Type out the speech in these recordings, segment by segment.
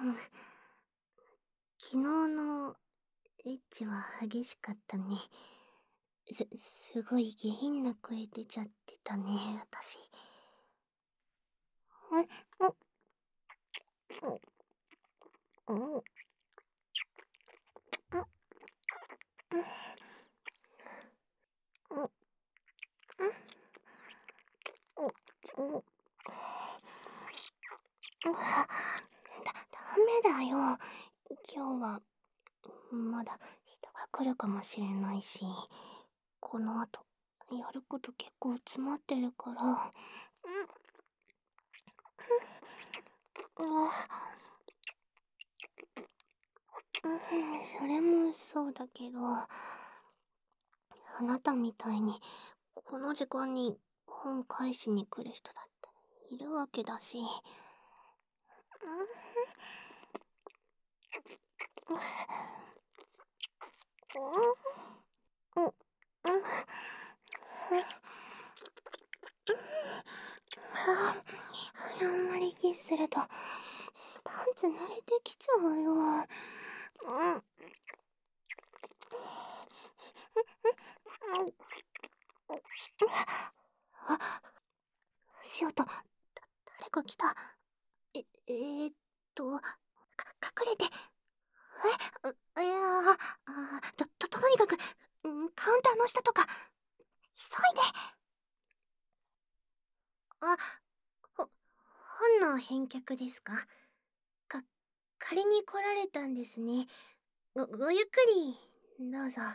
ん、昨日のエッチは激しかったね。すごい下品な声出ちゃってたね、私。うん、うん、うん、うん、うん、うん、うん、ダメだよ。今日は、まだ人が来るかもしれないし、この後、やること結構詰まってるから。うん、それもそうだけど、あなたみたいに、この時間に本返しに来る人だっているわけだし。うん、うん、あんまりキスすると、パンツ濡れてきちゃうよ。あ、しおと、誰か来た。ーっ隠れて。いやー、とにかく、カウンターの下とか、急いで。あ、本の返却ですか？か、借りに来られたんですね。ごゆっくり、どうぞ。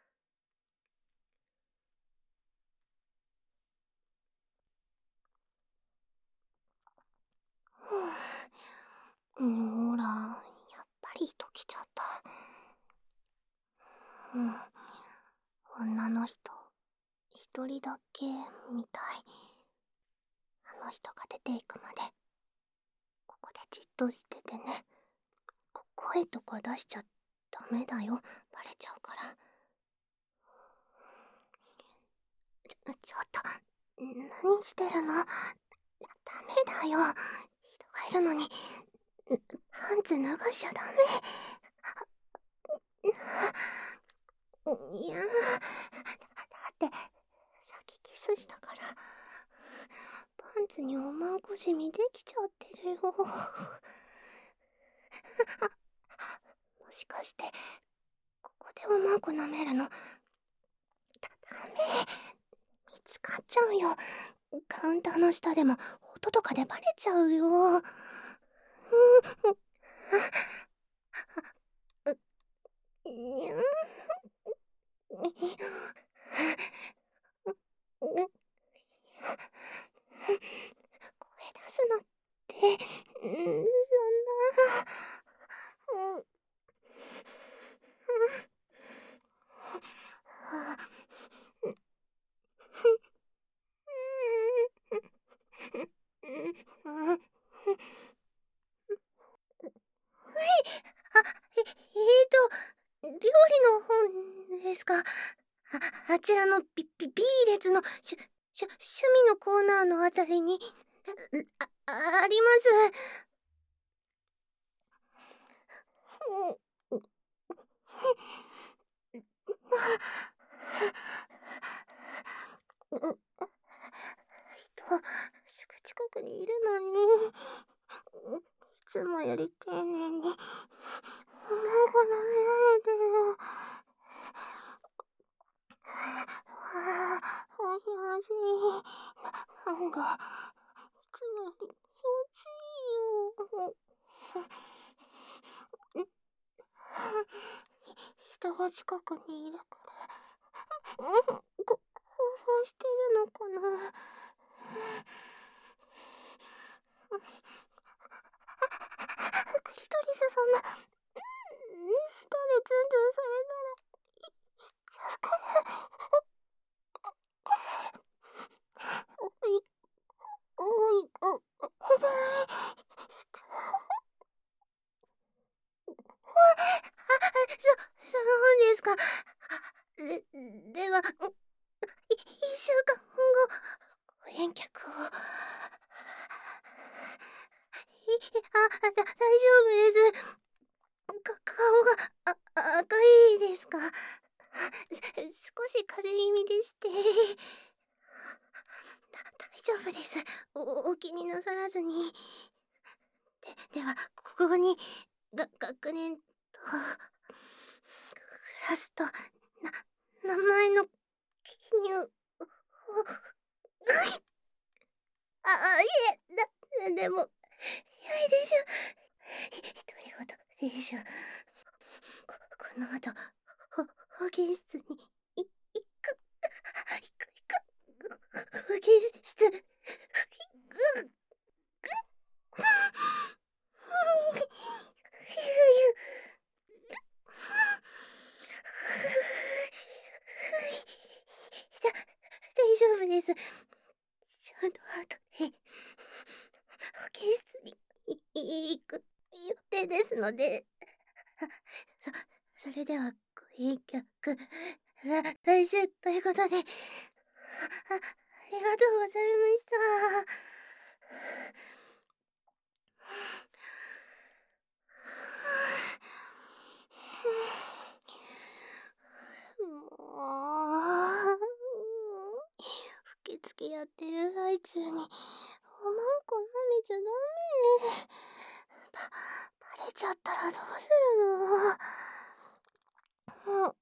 ほら、やっぱり人来ちゃった。女の人、一人だけ、みたい。あの人が出ていくまで、ここでじっとしててね。声とか出しちゃダメだよ。バレちゃうから。ちょっと、何してるの？ダメだよ。人がいるのに、パンツ脱がしちゃダメ。いやだって、先キスしたから、パンツにおまんこしみできちゃってるよ。もしかして、ここでおまんこ舐めるの？ダメ。見つかっちゃうよ。カウンターの下でも、音とかでバレちゃうよ。にゃ声出すなって、そんな。料理の本ですか？あちらのB 列の趣味のコーナーのあたりに、あります。人、すぐ近くにいるのに、いつもより丁寧に、なんか舐められてる。おしましい。なんか、いつもより気持ちいいよ。人が近くにいるから、興奮してるのかな。クリトリスそんな、舌でツンツンされたら、いっちゃうから。おい、おい、お前。そうですか。では、1週間後、返却を。 大丈夫です。顔が、赤いですか？少し風邪気味でして。大丈夫です。お気になさらずに。では、ここに、学年と、クラスと、名前の記入を、いでも、良いでしょ。独り言でしょ。この後、保健室に、行く。保健室。大丈夫です。ちょうど後で、保健室に行く予定ですので、それでは、ご返却、来週ということで、ありがとうございました。もう、受付やってる最中に、おまんこ舐めちゃダメ。バレちゃったらどうするの？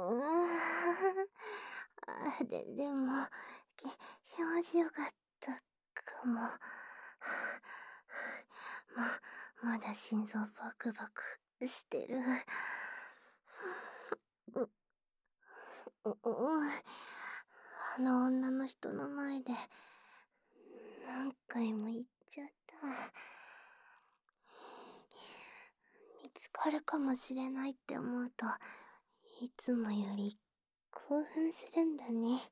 でも、気持ちよかったかも。まだ心臓バクバクしてる。あの女の人の前で何回も言っちゃった。見つかるかもしれないって思うと、いつもより興奮するんだね。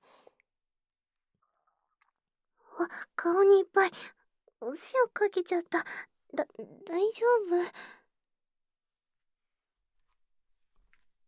顔にいっぱいお塩かけちゃった。大丈夫？